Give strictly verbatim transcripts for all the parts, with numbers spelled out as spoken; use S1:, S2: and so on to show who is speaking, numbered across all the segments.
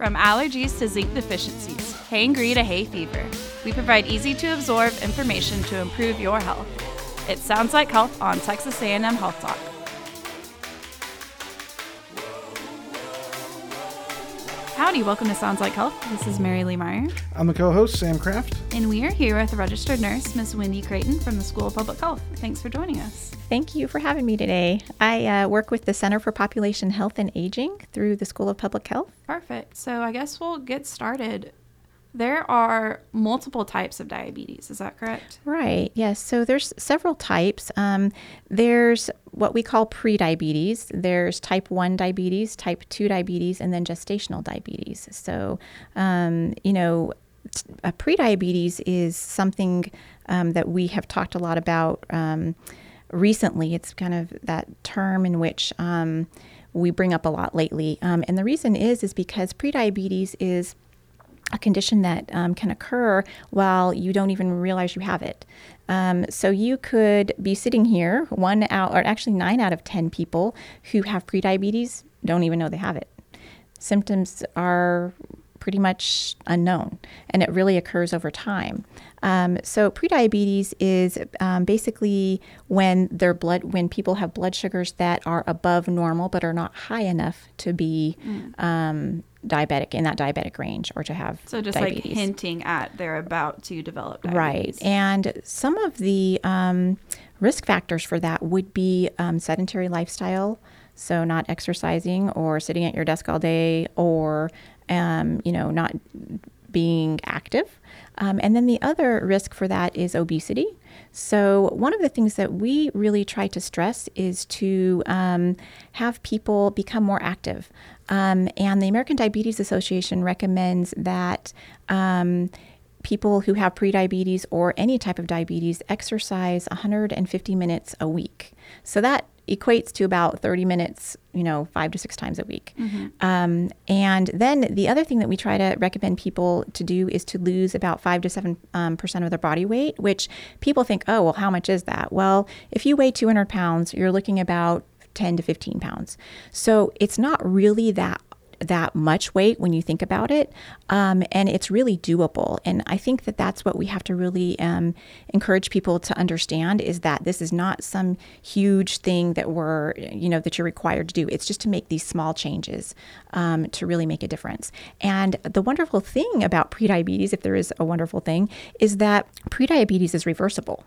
S1: From allergies to zinc deficiencies, hangry to hay fever, we provide easy-to-absorb information to improve your health. It sounds like health on Texas A and M Health Talk. Howdy, welcome to Sounds Like Health. This is Mary Lee Meyer.
S2: I'm the co-host, Sam Kraft.
S1: And we are here with a registered nurse, Miss Wendy Creighton from the School of Public Health. Thanks for joining us.
S3: Thank you for having me today. I uh, work with the Center for Population Health and Aging through the School of Public Health.
S1: Perfect. So I guess we'll get started. There are multiple types of diabetes. Is that correct?
S3: Right. Yes. So there's several types. Um, there's what we call prediabetes. There's type one diabetes, type two diabetes, and then gestational diabetes. So, um, you know, a prediabetes is something um, that we have talked a lot about um, recently. It's kind of that term in which um, we bring up a lot lately. Um, and the reason is, is because prediabetes is a condition that um, can occur while you don't even realize you have it. Um, so you could be sitting here, one out, or actually nine out of ten people who have prediabetes don't even know they have it. Symptoms are pretty much unknown, and it really occurs over time. Um, so prediabetes is um, basically when their blood, when people have blood sugars that are above normal but are not high enough to be mm. um, diabetic, in that diabetic range, or to have
S1: so just
S3: diabetes.
S1: Like hinting at they're about to develop diabetes.
S3: Right. And some of the um, risk factors for that would be um, sedentary lifestyle, so not exercising or sitting at your desk all day, or um, you know, not being active. Um, and then the other risk for that is obesity. So one of the things that we really try to stress is to um, have people become more active. Um, and the American Diabetes Association recommends that um, people who have prediabetes or any type of diabetes exercise one hundred fifty minutes a week. So that equates to about thirty minutes, you know, five to six times a week. Mm-hmm. Um, and then the other thing that we try to recommend people to do is to lose about five to seven um, percent of their body weight, which people think, oh, well, how much is that? Well, if you weigh two hundred pounds, you're looking about ten to fifteen pounds. So it's not really that that much weight when you think about it. Um, and it's really doable. And I think that that's what we have to really um, encourage people to understand, is that this is not some huge thing that we're, you know, that you're required to do. It's just to make these small changes um, to really make a difference. And the wonderful thing about prediabetes, if there is a wonderful thing, is that prediabetes is reversible.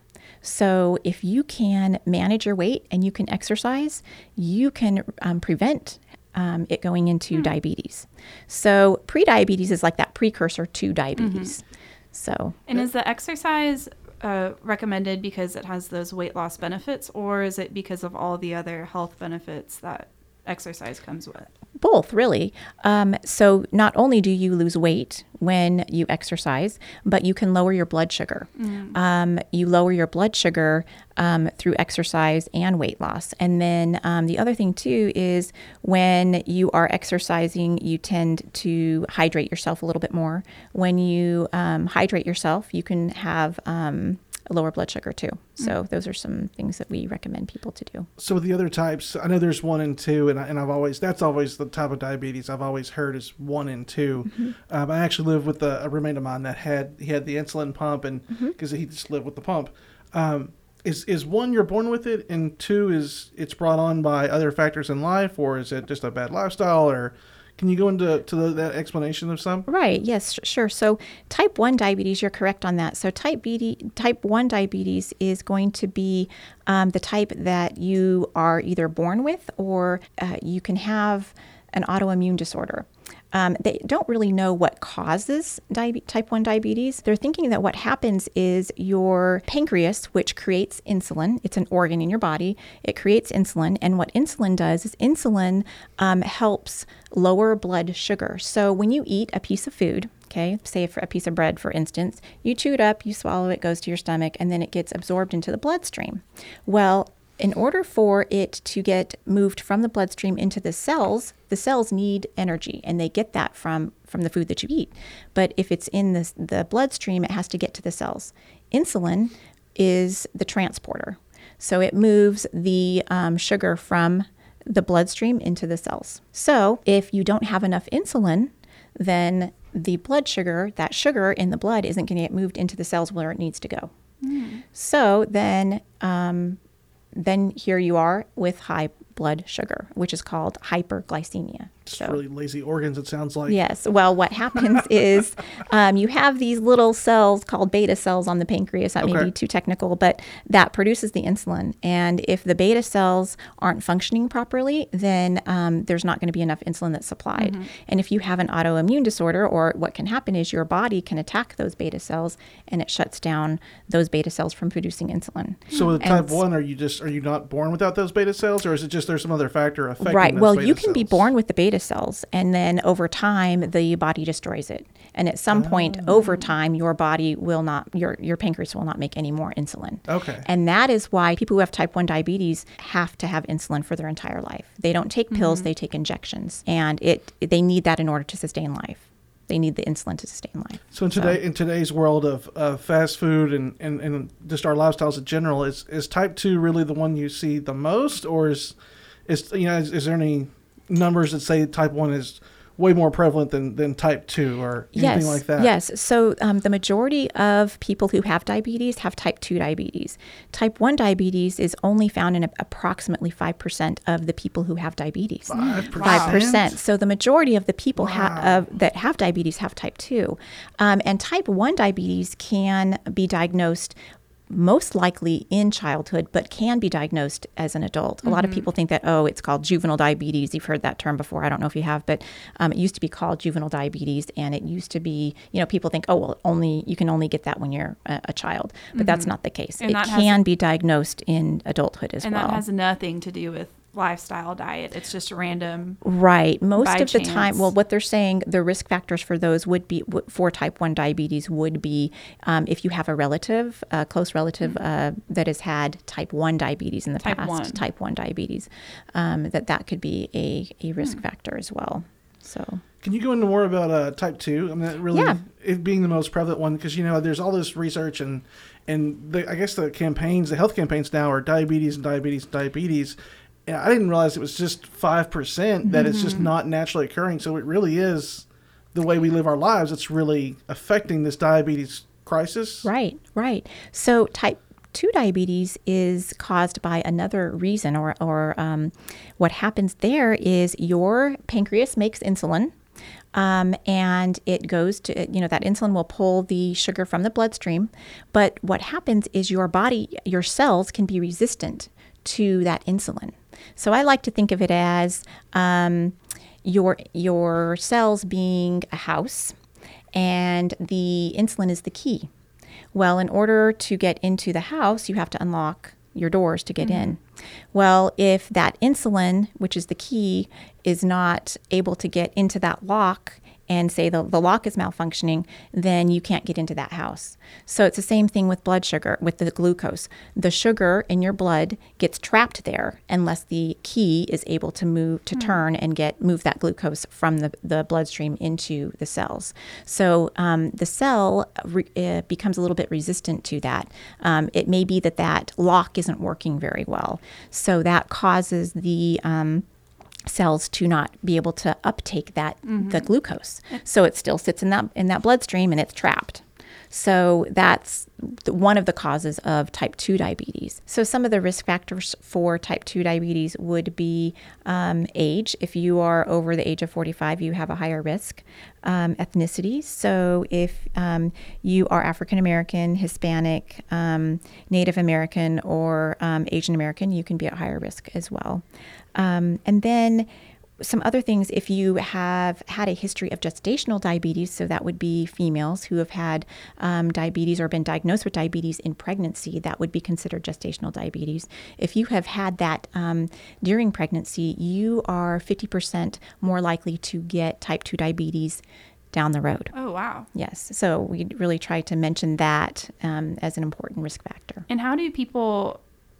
S3: So if you can manage your weight and you can exercise, you can um, prevent Um, it going into hmm. diabetes. So prediabetes is like that precursor to diabetes. Mm-hmm. So,
S1: and is the exercise uh, recommended because it has those weight loss benefits, or is it because of all the other health benefits that exercise comes with?
S3: Both, really. Um, so not only do you lose weight when you exercise, but you can lower your blood sugar. Mm. Um, you lower your blood sugar um, through exercise and weight loss. And then um, the other thing, too, is when you are exercising, you tend to hydrate yourself a little bit more. When you um, hydrate yourself, you can have um, lower blood sugar too. So mm. those are some things that we recommend people to do.
S2: So with the other types, I know there's one and two, and, I, and I've always, that's always the type of diabetes I've always heard is one and two. Mm-hmm. Um, I actually lived with a, a roommate of mine that had, he had the insulin pump, and because mm-hmm. he just lived with the pump. Um, is, is one, you're born with it, and two is it's brought on by other factors in life, or is it just a bad lifestyle, or can you go into to the, that explanation of some?
S3: Right. Yes, sure. So type one diabetes, you're correct on that. So type B, type one diabetes is going to be um, the type that you are either born with, or uh, you can have an autoimmune disorder. Um, they don't really know what causes diabe- type one diabetes. They're thinking that what happens is your pancreas, which creates insulin, it's an organ in your body, it creates insulin. And what insulin does is insulin um, helps lower blood sugar. So when you eat a piece of food, okay, say for a piece of bread, for instance, you chew it up, you swallow it, goes to your stomach, and then it gets absorbed into the bloodstream. Well, in order for it to get moved from the bloodstream into the cells, the cells need energy, and they get that from, from the food that you eat. But if it's in the, the bloodstream, it has to get to the cells. Insulin is the transporter. So it moves the um, sugar from the bloodstream into the cells. So if you don't have enough insulin, then the blood sugar, that sugar in the blood isn't going to get moved into the cells where it needs to go. Mm. So then, um, then here you are with high blood sugar, which is called hyperglycemia.
S2: Just
S3: so,
S2: really lazy organs, it sounds like.
S3: Yes. Well, what happens is um, you have these little cells called beta cells on the pancreas. That
S2: Okay.
S3: may be too technical, but that produces the insulin. And if the beta cells aren't functioning properly, then um, there's not going to be enough insulin that's supplied. Mm-hmm. And if you have an autoimmune disorder, or what can happen is your body can attack those beta cells, and it shuts down those beta cells from producing insulin.
S2: So with
S3: And
S2: type one, are you just are you not born without those beta cells, or is it just there's some other factor affecting
S3: Right.
S2: those
S3: Well,
S2: beta
S3: you can be
S2: cells?
S3: born with the beta cells, and then over time, the body destroys it. And at some point over time, your body will not, your, your pancreas will not make any more insulin.
S2: Okay.
S3: And that is why people who have type one diabetes have to have insulin for their entire life. They don't take pills, they take injections. And it they need that in order to sustain life. They need the insulin to sustain life.
S2: So in today in today's world of uh, fast food and, and, and just our lifestyles in general, is, is type two really the one you see the most, or is is you know is, is there any numbers that say type one is way more prevalent than, than type two or anything
S3: yes,
S2: like that?
S3: Yes. So um, the majority of people who have diabetes have type two diabetes. Type one diabetes is only found in a, approximately five percent of the people who have diabetes.
S2: five percent?
S3: five percent. So the majority of the people
S2: Wow.
S3: ha- uh, that have diabetes have type two. Um, and type one diabetes can be diagnosed most likely in childhood, but can be diagnosed as an adult. A lot of people think that, oh, it's called juvenile diabetes. You've heard that term before. I don't know if you have, but um, it used to be called juvenile diabetes. And it used to be, you know, people think, oh, well, only you can only get that when you're a, a child. But mm-hmm. that's not the case.
S1: And
S3: it
S1: that
S3: can
S1: has,
S3: be diagnosed in adulthood as
S1: and
S3: well.
S1: And that has nothing to do with lifestyle diet. It's just random.
S3: Right. Most
S1: by
S3: of the
S1: chance.
S3: time, well, what they're saying, the risk factors for those would be, for type one diabetes would be um, if you have a relative, a close relative mm-hmm. uh, that has had type one diabetes in the
S1: type
S3: past,
S1: one.
S3: type one diabetes, um, that that could be a, a risk mm. factor as well. So.
S2: Can you go into more about uh, type two? I mean, that really,
S3: yeah.
S2: it being the most prevalent one, because, you know, there's all this research and, and the, I guess the campaigns, the health campaigns now are diabetes and diabetes and diabetes. And I didn't realize it was just five percent, that mm-hmm. it's just not naturally occurring. So it really is the way we live our lives. It's really affecting this diabetes crisis.
S3: Right, right. So type two diabetes is caused by another reason, or, or um, what happens there is your pancreas makes insulin. Um, and it goes to, you know, that insulin will pull the sugar from the bloodstream. But what happens is your body, your cells can be resistant to that insulin. So I like to think of it as um, your your cells being a house, and the insulin is the key. Well, in order to get into the house, you have to unlock your doors to get mm-hmm. in. Well, if that insulin, which is the key, is not able to get into that lock, and say the, the lock is malfunctioning, then you can't get into that house. So it's the same thing with blood sugar, with the glucose. The sugar in your blood gets trapped there unless the key is able to move, to mm. turn and get move that glucose from the, the bloodstream into the cells. So um, the cell re, uh, becomes a little bit resistant to that. Um, it may be that that lock isn't working very well. So that causes the... Um, cells to not be able to uptake that mm-hmm. the glucose. So it still sits in that in that bloodstream and it's trapped. So that's the, one of the causes of type two diabetes. So some of the risk factors for type two diabetes would be um, age. If you are over the age of forty-five, you have a higher risk. Um, ethnicity. So if um, you are African American, Hispanic, um, Native American, or um, Asian American, you can be at higher risk as well. Um, and then some other things, if you have had a history of gestational diabetes, so that would be females who have had um, diabetes or been diagnosed with diabetes in pregnancy, that would be considered gestational diabetes. If you have had that um, during pregnancy, you are fifty percent more likely to get type two diabetes down the road.
S1: Oh, wow.
S3: Yes. So we really try to mention that um, as an important risk factor.
S1: And how do people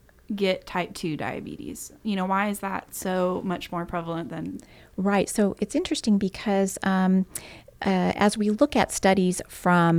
S1: get type two diabetes? You know, why is that so much more prevalent than...
S3: Right. So it's interesting because um, uh, as we look at studies from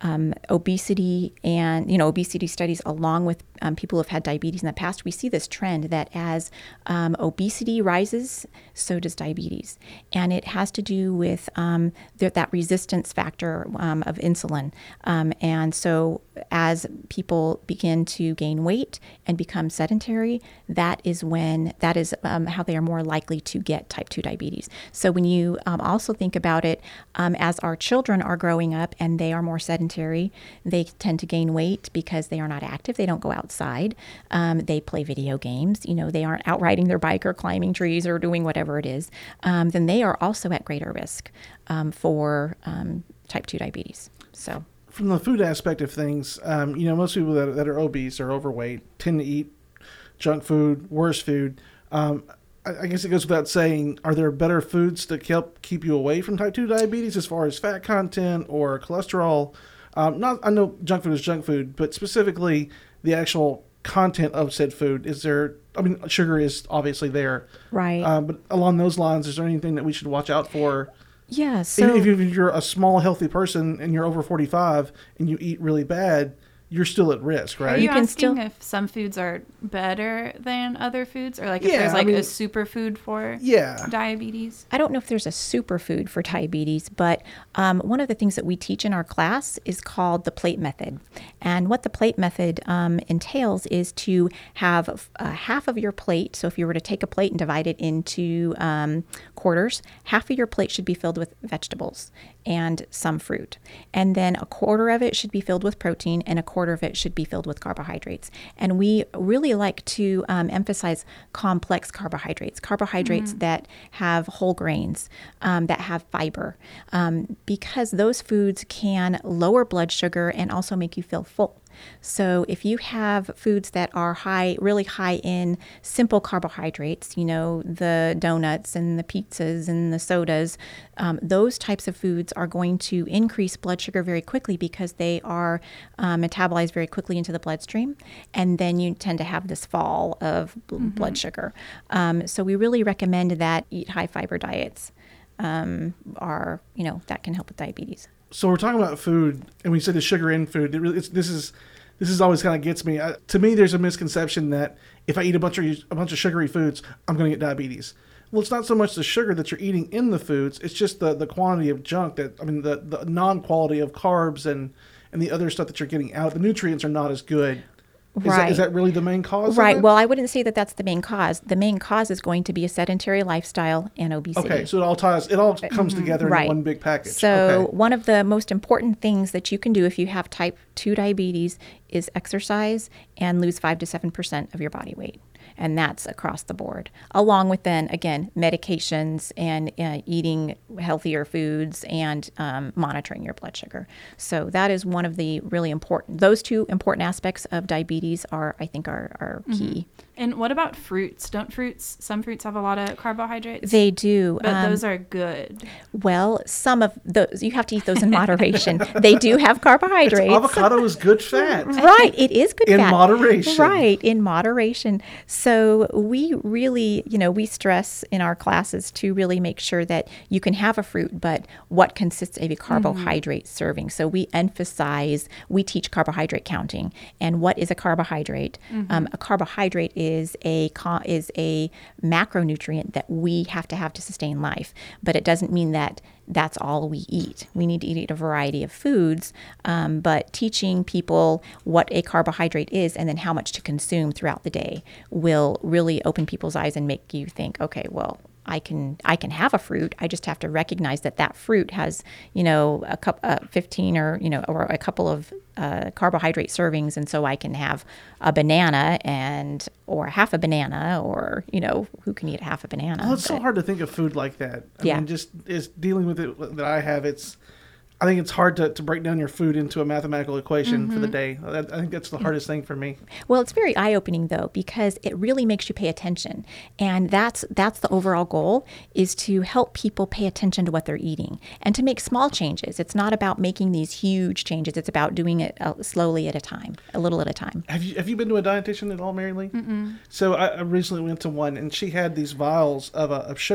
S3: um, obesity and, you know, obesity studies along with um, people who have had diabetes in the past, we see this trend that as um, obesity rises, so does diabetes. And it has to do with um, th- that resistance factor um, of insulin. Um, and so as people begin to gain weight and become sedentary, that is when, that is um, how they are more likely to get type two diabetes. So when you um, also think about it, um, as our children are growing up and they are more sedentary, they tend to gain weight because they are not active. They don't go outside. Um, they play video games. You know, they aren't out riding their bike or climbing trees or doing whatever it is. Um, then they are also at greater risk um, for um, type two diabetes. So
S2: from the food aspect of things, um, you know, most people that, that are obese or overweight tend to eat junk food, worse food. Um, I, I guess it goes without saying, are there better foods to help keep you away from type two diabetes as far as fat content or cholesterol? Um, not, I know junk food is junk food, but specifically the actual content of said food. Is there, I mean, sugar is obviously there.
S3: Right.
S2: Um, but along those lines, is there anything that we should watch out for?
S3: Yeah. So
S2: Even if you're a small, healthy person and you're over forty-five and you eat really bad, you're still at risk, right?
S1: Are you,
S3: You can
S1: asking
S3: still-
S1: if some foods are better than other foods, or like if
S2: Yeah,
S1: there's
S2: I
S1: like
S2: mean-
S1: a superfood for
S2: Yeah.
S1: diabetes?
S3: I don't know if there's a superfood for diabetes, but um, one of the things that we teach in our class is called the plate method. And what the plate method um, entails is to have uh, half of your plate. So if you were to take a plate and divide it into um, quarters, half of your plate should be filled with vegetables and some fruit. And then a quarter of it should be filled with protein and a quarter of it should be filled with carbohydrates. And we really like to um, emphasize complex carbohydrates, carbohydrates mm. that have whole grains, um, that have fiber, um, because those foods can lower blood sugar and also make you feel full. So if you have foods that are high, really high in simple carbohydrates, you know, the donuts and the pizzas and the sodas, um, those types of foods are going to increase blood sugar very quickly because they are um, metabolized very quickly into the bloodstream. And then you tend to have this fall of mm-hmm. blood sugar. Um, so we really recommend that eat high fiber diets um, are, you know, that can help with diabetes.
S2: So we're talking about food, and we said the sugar in food. It really, it's, this is this is always kind of gets me. I, to me, there's a misconception that if I eat a bunch of a bunch of sugary foods, I'm going to get diabetes. Well, it's not so much the sugar that you're eating in the foods; it's just the, the quantity of junk that I mean, the, the non-quality of carbs and and the other stuff that you're getting out. The nutrients are not as good. Is,
S3: right.
S2: that, is that really the main cause?
S3: Right.
S2: Of it?
S3: Well, I wouldn't say that that's the main cause. The main cause is going to be a sedentary lifestyle and obesity.
S2: Okay, so it all ties. It all comes mm-hmm. together
S3: right.
S2: in one big package.
S3: So
S2: okay.
S3: one of the most important things that you can do if you have type two diabetes is exercise and lose five to seven percent of your body weight. And that's across the board, along with then, again, medications and uh, eating healthier foods and um, monitoring your blood sugar. So that is one of the really important, those two important aspects of diabetes are, I think, are, are key.
S1: Mm-hmm. And what about fruits? Don't fruits, some fruits have a lot of carbohydrates?
S3: They do.
S1: But
S3: um,
S1: those are good.
S3: Well, some of those, you have to eat those in moderation. They do have carbohydrates.
S2: It's, avocado is good fat.
S3: Right. It is good
S2: in
S3: fat.
S2: In moderation.
S3: Right. In moderation. So we really, you know, we stress in our classes to really make sure that you can have a fruit, but what consists of a carbohydrate mm-hmm. serving. So we emphasize, we teach carbohydrate counting. And what is a carbohydrate? Mm-hmm. Um, a carbohydrate is a is a macronutrient that we have to have to sustain life. But it doesn't mean that that's all we eat. We need to eat a variety of foods, um, but teaching people what a carbohydrate is and then how much to consume throughout the day will really open people's eyes and make you think, okay, well, I can I can have a fruit. I just have to recognize that that fruit has, you know, a cup, uh, fifteen or you know, or a couple of uh, carbohydrate servings, and so I can have a banana and or half a banana, or you know, who can eat half a banana?
S2: Well, it's
S3: but,
S2: so hard to think of food like that. I
S3: yeah.
S2: mean, just is dealing with it that I have. It's I think it's hard to, to break down your food into a mathematical equation mm-hmm. for the day. I, I think that's the hardest thing for me.
S3: Well, it's very eye-opening, though, because it really makes you pay attention. And that's that's the overall goal, is to help people pay attention to what they're eating and to make small changes. It's not about making these huge changes. It's about doing it uh, slowly at a time, a little at a time.
S2: Have you have you been to a dietitian at all, Mary Lee?
S1: Mm-mm.
S2: So I, I recently went to one, and she had these vials of, uh, of sugar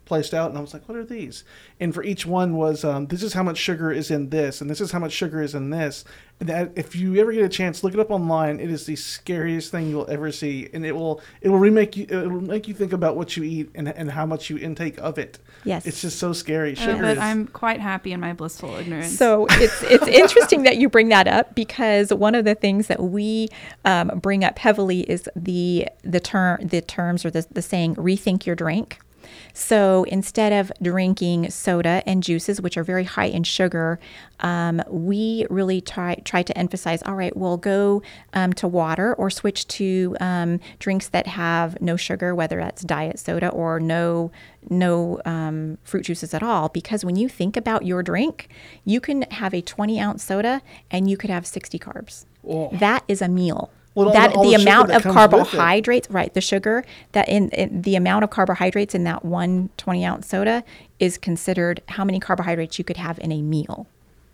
S2: placed out, and I was like, what are these? And for each one was, um, this is how much sugar is in this, and this is how much sugar is in this. And that, if you ever get a chance, look it up online. It is the scariest thing you'll ever see, and it will it will remake you. It will make you think about what you eat and and how much you intake of it.
S3: Yes,
S2: it's just so scary.
S1: Uh,
S2: Sugar
S1: but
S2: is,
S1: I'm quite happy in my blissful ignorance.
S3: So it's it's interesting that you bring that up, because one of the things that we um, bring up heavily is the the term the terms or the the saying rethink your drink. So instead of drinking soda and juices, which are very high in sugar, um, we really try try to emphasize, all right, we'll go um, to water or switch to um, drinks that have no sugar, whether that's diet soda or no no um, fruit juices at all. Because when you think about your drink, you can have a twenty ounce soda and you could have sixty carbs.
S2: Oh.
S3: That is a meal.
S2: Well, all
S3: that
S2: the- all
S3: the,
S2: the sugar
S3: amount
S2: that
S3: of
S2: comes with it.
S3: carbohydrates, right? The sugar that in, in the amount of carbohydrates in that one twenty ounce soda is considered how many carbohydrates you could have in a meal.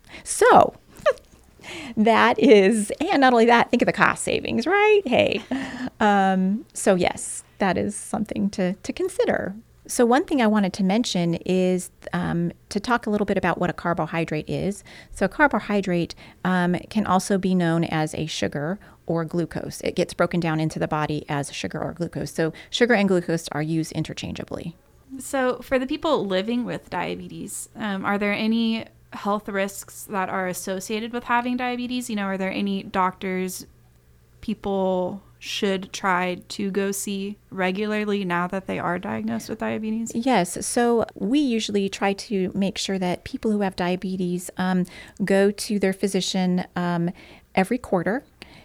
S3: So that is, and not only that, think of the cost savings, right? Hey, um, so yes, that is something to to consider. So one thing I wanted to mention is um, to talk a little bit about what a carbohydrate is. So carbohydrate um, can also be known as a sugar or glucose. It gets broken down into the body as sugar or glucose. So sugar and glucose are used interchangeably.
S1: So for the people living with diabetes, um, are there any health risks that are associated with having diabetes? You know, are there any doctors people should try to go see regularly now that they are diagnosed with diabetes?
S3: Yes. So we usually try to make sure that people who have diabetes um, go to their physician um, every quarter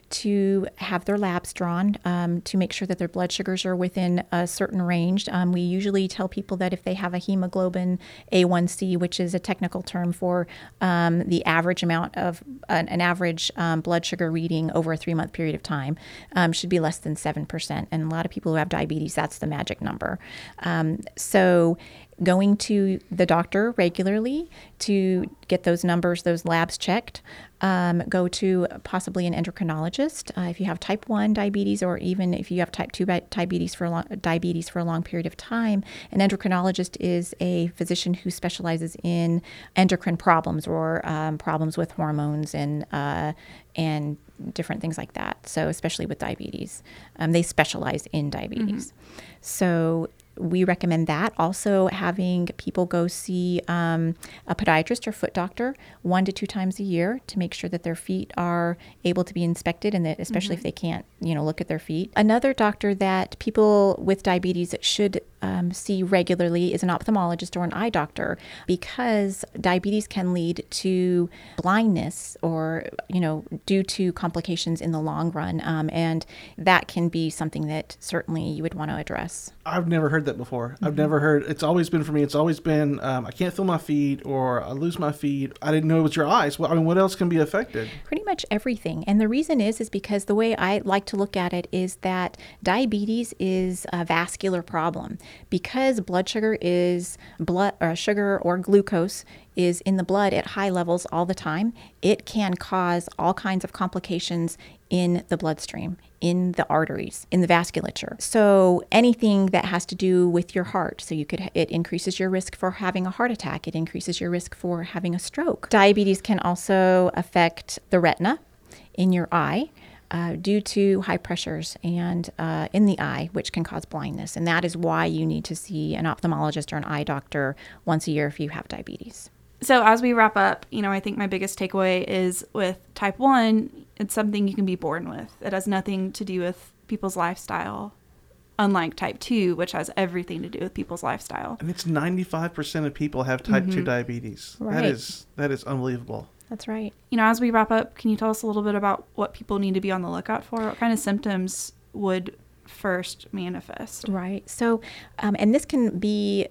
S3: to have their labs drawn um, to make sure that their blood sugars are within a certain range. Um, we usually tell people that if they have a hemoglobin A one C, which is a technical term for um, the average amount of an, an average um, blood sugar reading over a three-month period of time, um, should be less than seven percent. And a lot of people who have diabetes, that's the magic number. Um, so going to the doctor regularly to get those numbers, those labs checked. Um, go to possibly an endocrinologist uh, if you have type one diabetes, or even if you have type two diabetes for a long, diabetes for a long period of time. An endocrinologist is a physician who specializes in endocrine problems or um, problems with hormones and uh, and different things like that. So especially with diabetes, um, they specialize in diabetes. Mm-hmm. So we recommend that. Also having people go see um, a podiatrist or foot doctor one to two times a year to make sure that their feet are able to be inspected, and that especially mm-hmm. if they can't, you know, look at their feet. Another doctor that people with diabetes should um, see regularly is an ophthalmologist or an eye doctor, because diabetes can lead to blindness or, you know, due to complications in the long run. Um, and that can be something that certainly you would want to address.
S2: I've never heard that before. Mm-hmm. I've never heard, it's always been for me, it's always been, um, I can't feel my feet, or I lose my feet. I didn't know it was your eyes. Well, I mean, what else can be affected?
S3: Pretty much everything. And the reason is, is because the way I like to look at it is that diabetes is a vascular problem. Because blood sugar is blood or sugar or glucose is in the blood at high levels all the time, it can cause all kinds of complications in the bloodstream, in the arteries, in the vasculature. So anything that has to do with your heart, so you could, it increases your risk for having a heart attack, it increases your risk for having a stroke. Diabetes can also affect the retina in your eye. Uh, due to high pressures and uh, in the eye, which can cause blindness. And that is why you need to see an ophthalmologist or an eye doctor once a year if you have diabetes.
S1: So as we wrap up, you know, I think my biggest takeaway is with type one, it's something you can be born with. It has nothing to do with people's lifestyle, unlike type two, which has everything to do with people's lifestyle.
S2: And it's ninety-five percent of people have type mm-hmm. two diabetes.
S3: Right.
S2: That is that is unbelievable.
S3: That's right.
S1: You know, as we wrap up, can you tell us a little bit about what people need to be on the lookout for? What kind of symptoms would first manifest?
S3: Right. So, um, and this can be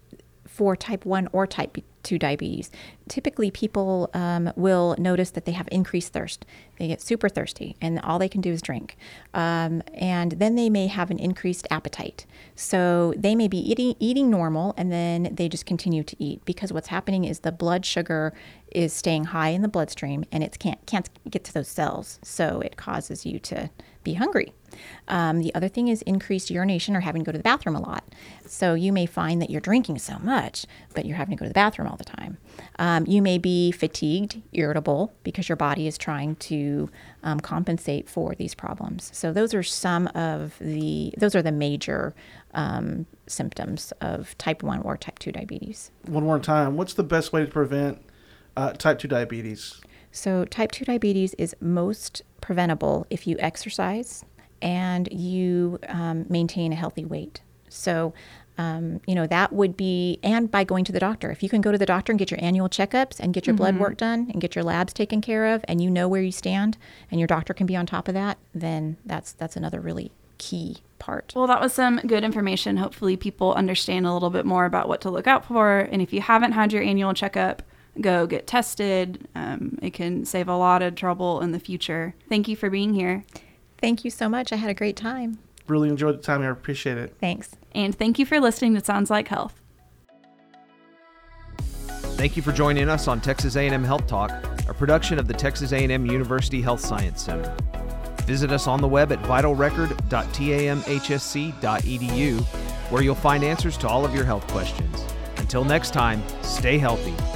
S3: for type one or type two diabetes. Typically, people um, will notice that they have increased thirst. They get super thirsty, and all they can do is drink. Um, and then they may have an increased appetite. So they may be eating eating normal, and then they just continue to eat, because what's happening is the blood sugar is staying high in the bloodstream, and it can't can't get to those cells. So it causes you to be hungry. Um, the other thing is increased urination or having to go to the bathroom a lot. So you may find that you're drinking so much, but you're having to go to the bathroom all the time. Um, you may be fatigued, irritable, because your body is trying to um, compensate for these problems. So those are some of the, those are the major um, symptoms of type one or type two diabetes.
S2: One more time, what's the best way to prevent uh, type two diabetes?
S3: So type two diabetes is most preventable if you exercise and you um, maintain a healthy weight. So, um, you know, that would be, and by going to the doctor. If you can go to the doctor and get your annual checkups and get your mm-hmm. blood work done and get your labs taken care of, and you know where you stand, and your doctor can be on top of that, then that's that's another really key part.
S1: Well, that was some good information. Hopefully people understand a little bit more about what to look out for. And if you haven't had your annual checkup, go get tested. Um, it can save a lot of trouble in the future. Thank you for being here.
S3: Thank you so much. I had a great time.
S2: Really enjoyed the time. I appreciate it.
S3: Thanks.
S1: And thank you for listening to Sounds Like Health.
S4: Thank you for joining us on Texas A and M Health Talk, a production of the Texas A and M University Health Science Center. Visit us on the web at vital record dot tamhsc dot e d u, where you'll find answers to all of your health questions. Until next time, stay healthy.